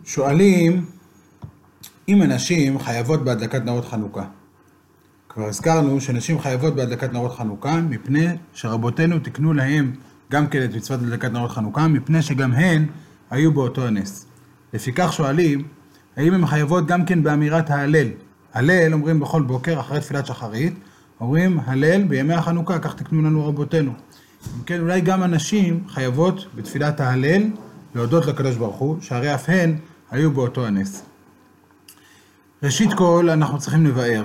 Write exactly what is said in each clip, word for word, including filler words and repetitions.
שואלים אם הנשים חייבות בהדלקת נרות חנוכה. כבר הזכרנו שנשים חייבות בהדלקת נרות חנוכה מפני שרבותינו תקנו להם גם כן את מצוות הדלקת נרות חנוכה, מפני שגם הן היו באותו הנס. לפיכך שואלים האם הן חייבות גם כן באמירת ההלל. הלל אומרים בכל בוקר אחרי תפילת שחרית, אומרים הלל בימי החנוכה, כך תקנו לנו רבותינו. אם כן, אולי גם הנשים חייבות בתפילת ההלל להודות לקדוש ברוך הוא, שהרי אף הן היו באותו הנס. ראשית כל אנחנו צריכים לבאר.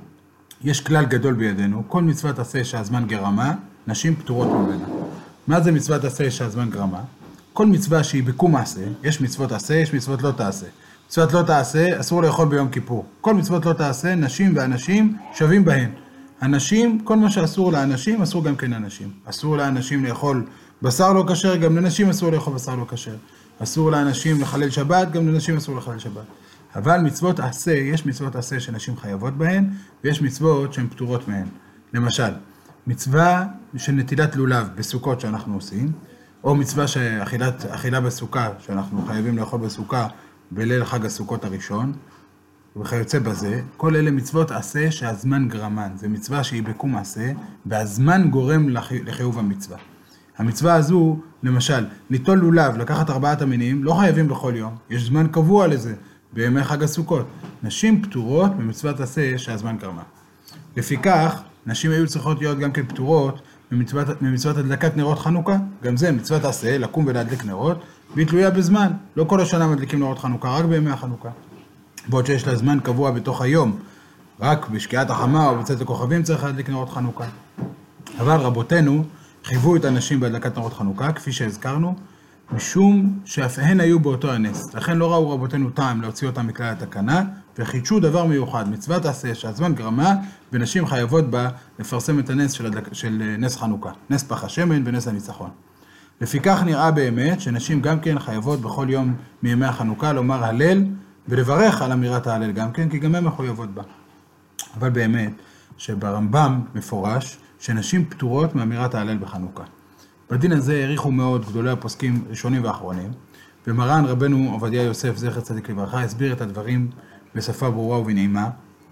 יש כלל גדול בידינו, כל מצוות עשה שהזמן גרמה, נשים פטורות ממנה. מה זה מצוות עשה שהזמן גרמה? כל מצווה שהיא בקום מעשה, יש מצוות עשה, יש מצוות לא תעשה. מצוות לא תעשה, אסור לאכול ביום כיפור. כל מצוות לא תעשה, נשים ואנשים שווים בהן. הנשים, כל מה שאסור לאנשים, אסור גם כן לאנשים. אסור לאנשים לאכול בשר לא כשר, גם לנשים אסור לאכול בשר לא כשר. אסור לאנשים לחלל שבת, גם לנשים אסור לחלל שבת. אבל מצוות עשה, יש מצוות עשה שנשים חייבות בהן, ויש מצוות שהן פטורות מהן. למשל, מצווה של נטילת לולב בסוכות שאנחנו עושים, או מצווה שאכילת, אכילה בסוכה, שאנחנו חייבים לאכול בסוכה בליל חג הסוכות הראשון, וכיוצא בזה, כל אלה מצוות עשה שהזמן גרמן. זה מצווה שהיא בקום עשה, והזמן גורם לחיוב המצווה. המצווה הזו, למשל, ליטול לולב, לקחת ארבעת המינים, לא חייבים בכל יום. יש זמן קבוע לזה, בימי חג הסוכות. נשים פטורות במצוות עשה שהזמן גרמה. לפיכך, נשים היו צריכות להיות גם כן פטורות במצוות, במצוות הדלקת נרות חנוכה. גם זה מצוות עשה, לקום ולהדליק נרות, והיא תלויה בזמן. לא כל השנה מדליקים נרות חנוכה, רק בימי החנוכה. בעוד שיש לה זמן קבוע בתוך היום, רק בשקיעת החמה או בצאת הכוכבים צריך להדליק נרות חנוכה. אבל רבותינו חייבו את הנשים בהדלקת נרות חנוכה, כפי שהזכרנו, משום שאף הן היו באותו הנס. לכן לא ראו רבותינו טעם להוציא אותם מכלל התקנה, וחידשו דבר מיוחד, מצוות עשה שהזמן גרמה, ונשים חייבות בה לפרסם את הנס של, הדלק... של נס חנוכה, נס פח השמן ונס הניצחון. לפיכך נראה באמת שנשים גם כן חייבות בכל יום מימי החנוכה לומר הלל, ולברך על אמירת ההלל גם כן, כי גם הן מחויבות בה. אבל באמת שברמב"ם מפורש שנשים פטורות מאמירת ההלל בחנוכה. בדין הזה העריכו מאוד גדולי הפוסקים ראשונים ואחרונים, ומרן רבנו עובדיה יוסף זכר צדיק לברכה הסביר את הדברים בשפה ברורה ובנעימה.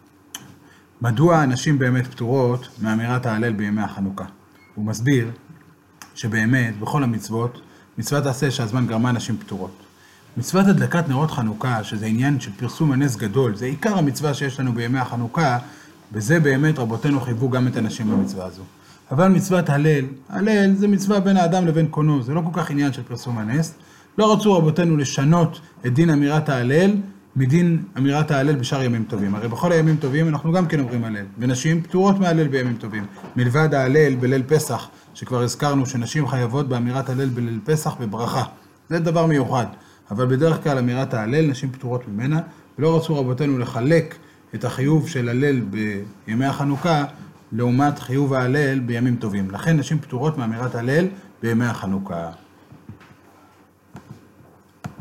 מדוע הנשים באמת פטורות מאמירת ההלל בימי החנוכה? הוא מסביר שבאמת בכל המצוות, מצוות עשה שהזמן גרמה נשים פטורות. מצוות הדלקת נרות חנוכה, שזה עניין של פרסום הנס גדול, זה עיקר המצווה שיש לנו בימי החנוכה, וזה באמת רבותינו חייבו גם את הנשים במצווה הזו. אבל מצוות הלל, הלל זה מצווה בין האדם לבין קונו, זה לא כל כך עניין של פרסום הנס. לא רצו רבותינו לשנות את דין אמירת ההלל מדין אמירת ההלל בשאר ימים טובים. הרי בכל הימים טובים אנחנו גם כן אומרים הלל, ונשים פטורות מההלל בימים טובים. מלבד ההלל בליל פסח, שכבר הזכרנו שנשים חייבות באמירת הלל בליל פסח בברכה. זה דבר מיוחד. אבל בדרך כלל אמירת ההלל נשים פטורות ממנה, ולא רצו רבותינו לחלק את החיוב של הלל בימי החנוכה, לעומת חיוב ההלל בימים טובים. לכן נשים פטורות מאמירת הלל בימי החנוכה.